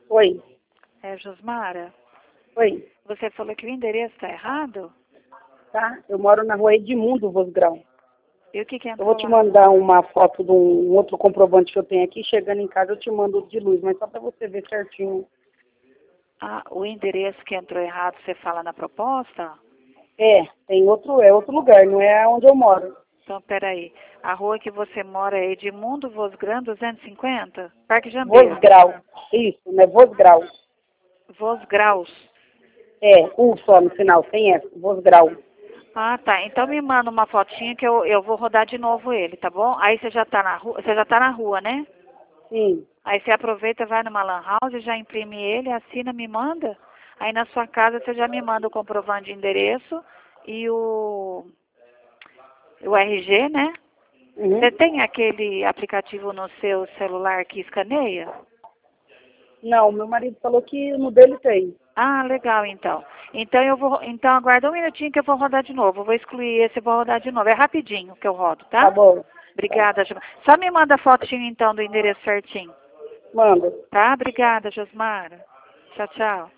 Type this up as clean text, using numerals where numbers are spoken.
Oi, É, Josmara, oi, você falou que o endereço está errado? tá? Eu moro na rua Edmundo Vosgrau. E o que Eu vou entrou te lá? mandar uma foto de um outro comprovante que eu tenho aqui. Chegando em casa eu te mando de luz, mas só para você ver certinho. Ah, o endereço que entrou errado, você fala na proposta? Tem outro lugar, não é onde eu moro. Então, peraí. A rua que você mora é Edmundo Vosgrão 250? Parque Jambeiro. Vosgrau. Isso, né? Vosgrau. Vosgraus. Só no final, sem S. Vosgrau. Ah, tá. Então me manda uma fotinha que eu vou rodar de novo ele, tá bom? Aí você já tá na rua, né? Sim. Aí você aproveita, vai numa lan house, já imprime ele, assina, me manda. Aí na sua casa você já me manda o comprovante de endereço e o RG, né? Você Uhum. tem aquele aplicativo no seu celular que escaneia? Não, meu marido falou que no dele tem. Ah, legal então. Então aguarda um minutinho que eu vou rodar de novo. Eu vou excluir esse e vou rodar de novo. É rapidinho que eu rodo, Tá tá? bom. Tá. Obrigada, Josmara. Só me manda a fotinho então do endereço certinho. Manda. Tá? Obrigada, Josmara. Tchau, tchau.